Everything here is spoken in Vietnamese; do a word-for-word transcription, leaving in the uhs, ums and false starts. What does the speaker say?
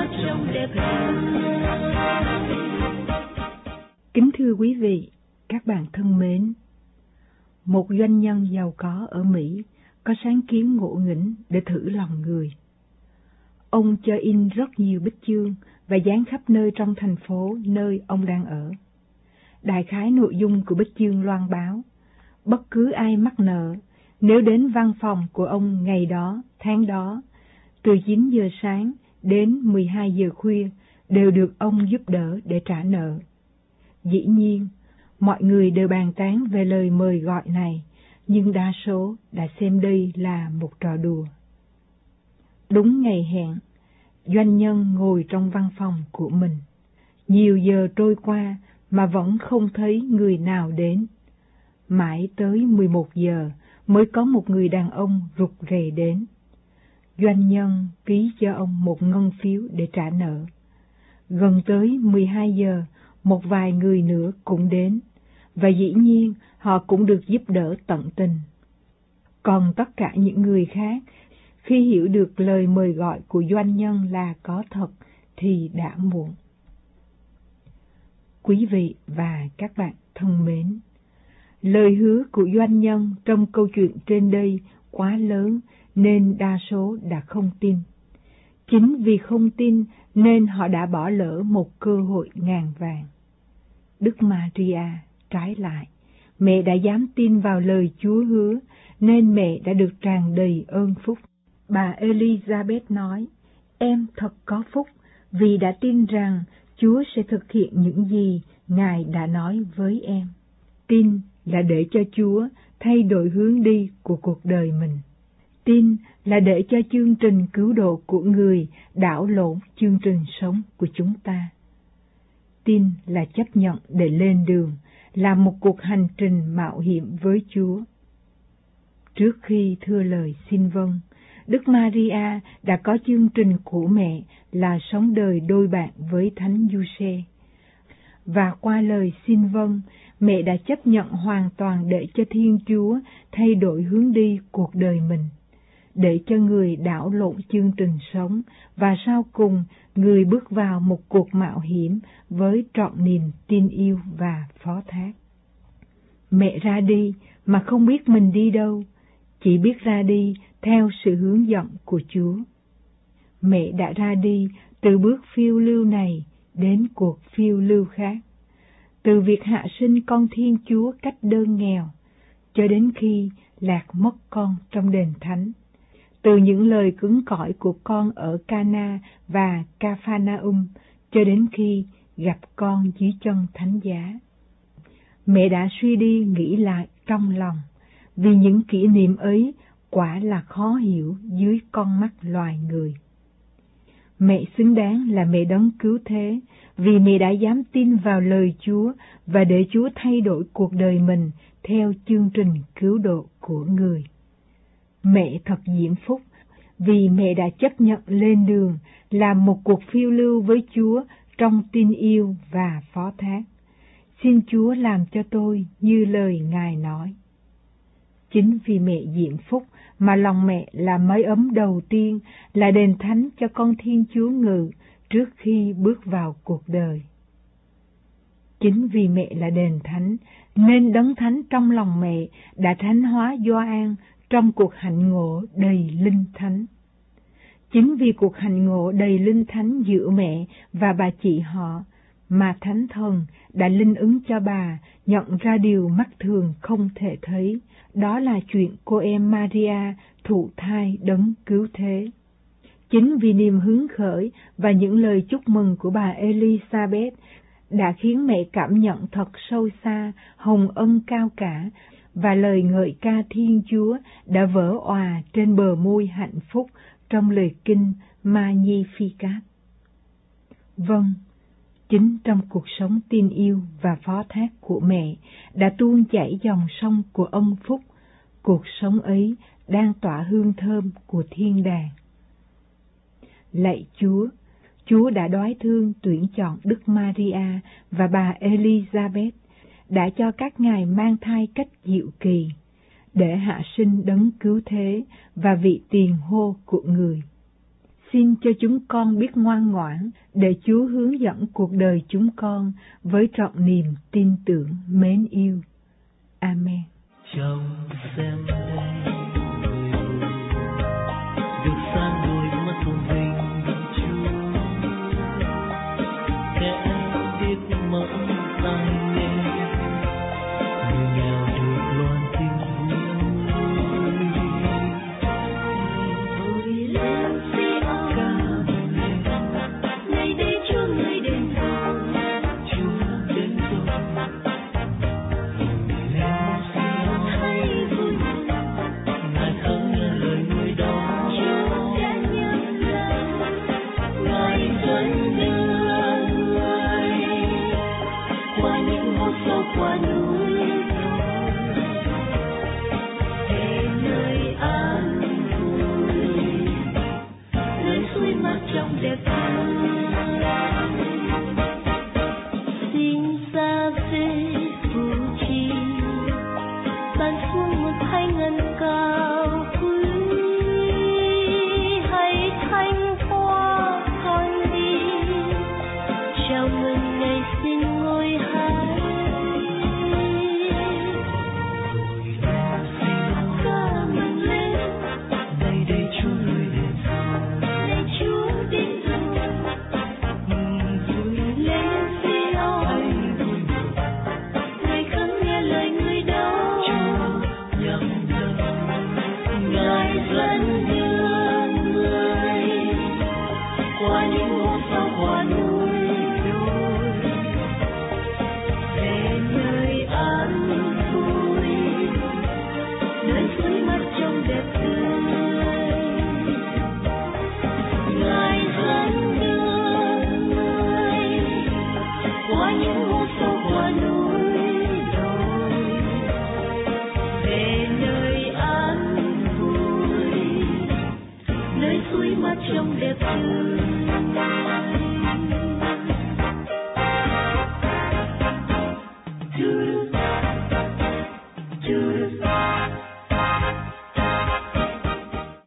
trông đẹp hơn. Kính thưa quý vị, các bạn thân mến, một doanh nhân giàu có ở Mỹ có sáng kiến ngộ nghĩnh để thử lòng người. Ông cho in rất nhiều bích chương và dán khắp nơi trong thành phố nơi ông đang ở. Đại khái nội dung của bích chương loan báo, bất cứ ai mắc nợ, nếu đến văn phòng của ông ngày đó, tháng đó, từ chín giờ sáng đến mười hai giờ khuya, đều được ông giúp đỡ để trả nợ. Dĩ nhiên, mọi người đều bàn tán về lời mời gọi này, nhưng đa số đã xem đây là một trò đùa. Đúng ngày hẹn, doanh nhân ngồi trong văn phòng của mình. Nhiều giờ trôi qua mà vẫn không thấy người nào đến. Mãi tới mười một giờ mới có một người đàn ông rụt rè đến. Doanh nhân ký cho ông một ngân phiếu để trả nợ. Gần tới mười hai giờ, một vài người nữa cũng đến, và dĩ nhiên họ cũng được giúp đỡ tận tình. Còn tất cả những người khác, khi hiểu được lời mời gọi của doanh nhân là có thật, thì đã muộn. Quý vị và các bạn thân mến, lời hứa của doanh nhân trong câu chuyện trên đây quá lớn nên đa số đã không tin. Chính vì không tin nên họ đã bỏ lỡ một cơ hội ngàn vàng. Đức Maria trái lại, mẹ đã dám tin vào lời Chúa hứa nên mẹ đã được tràn đầy ơn phúc. Bà Elizabeth nói, em thật có phúc vì đã tin rằng Chúa sẽ thực hiện những gì Ngài đã nói với em. Tin là để cho Chúa thay đổi hướng đi của cuộc đời mình. Tin là để cho chương trình cứu độ của người đảo lộn chương trình sống của chúng ta. Tin là chấp nhận để lên đường, làm một cuộc hành trình mạo hiểm với Chúa. Trước khi thưa lời xin vâng, Đức Maria đã có chương trình của mẹ là sống đời đôi bạn với Thánh Giuse. Và qua lời xin vâng, mẹ đã chấp nhận hoàn toàn để cho Thiên Chúa thay đổi hướng đi cuộc đời mình, để cho người đảo lộn chương trình sống, và sau cùng người bước vào một cuộc mạo hiểm với trọn niềm tin yêu và phó thác. Mẹ ra đi mà không biết mình đi đâu, chỉ biết ra đi theo sự hướng dẫn của Chúa. Mẹ đã ra đi từ bước phiêu lưu này đến cuộc phiêu lưu khác, từ việc hạ sinh con Thiên Chúa cách đơn nghèo, cho đến khi lạc mất con trong đền thánh, từ những lời cứng cỏi của con ở Cana và Capharnaum, cho đến khi gặp con dưới chân thánh giá. Mẹ đã suy đi nghĩ lại trong lòng, vì những kỷ niệm ấy quả là khó hiểu dưới con mắt loài người. Mẹ xứng đáng là mẹ đấng cứu thế, vì mẹ đã dám tin vào lời Chúa và để Chúa thay đổi cuộc đời mình theo chương trình cứu độ của người. Mẹ thật diễm phúc, vì mẹ đã chấp nhận lên đường làm một cuộc phiêu lưu với Chúa trong tin yêu và phó thác. Xin Chúa làm cho tôi như lời Ngài nói. Chính vì mẹ diễm phúc mà lòng mẹ là mái ấm đầu tiên, là đền thánh cho con Thiên Chúa ngự trước khi bước vào cuộc đời. Chính vì mẹ là đền thánh nên đấng thánh trong lòng mẹ đã thánh hóa Gioan trong cuộc hạnh ngộ đầy linh thánh. Chính vì cuộc hạnh ngộ đầy linh thánh giữa mẹ và bà chị họ mà Thánh Thần đã linh ứng cho bà nhận ra điều mắt thường không thể thấy, đó là chuyện cô em Maria thụ thai đấng cứu thế. Chính vì niềm hứng khởi và những lời chúc mừng của bà Elizabeth đã khiến mẹ cảm nhận thật sâu xa hồng ân cao cả, và lời ngợi ca Thiên Chúa đã vỡ òa trên bờ môi hạnh phúc trong lời kinh Magnificat. Vâng, chính trong cuộc sống tin yêu và phó thác của mẹ đã tuôn chảy dòng sông của ân phúc. Cuộc sống ấy đang tỏa hương thơm của thiên đàng. Lạy Chúa, Chúa đã đoái thương tuyển chọn Đức Maria và bà Elizabeth, đã cho các ngài mang thai cách diệu kỳ, để hạ sinh đấng cứu thế và vị tiền hô của người. Xin cho chúng con biết ngoan ngoãn để Chúa hướng dẫn cuộc đời chúng con với trọn niềm tin tưởng mến yêu. Amen. Trong xem đây được san đôi mắt công vinh Chúa, kẻ biết mẫn tay nghề, người nghèo được loan tin vui. Tôi lên Sion ca mừng ngày đây Chúa người đến rồi, Chúa đến rồi. Lên Sion hãy vui mừng, Ngài khấn nghe lời người đó. Chúa đã nhận lời, Ngài dẫn đưa người qua những hố sâu, qua núi về nơi an vui, nơi suối mát trong đẹp thương. Xin xa xê phù trì ban xuống một hai ngân cao quý, hãy thanh hoa con đi chào mừng ngày sinh ngôi hai. Ca mừng lên ngày đây Chúa người đến rồi, ngày Chúa đến rồi. Vui lên Sion hãy vui mừng, Ngài khấn nghe lời người đó. Chúa nhắm lời, Ngài dẫn đưa người qua những hố sâu, qua núi đồi về nơi an vui, nơi suối mát trong đẹp tươi. Ngài dẫn đưa người qua những hố sâu, qua núi đồi về nơi an vui, nơi suối mát trong đẹp tươi.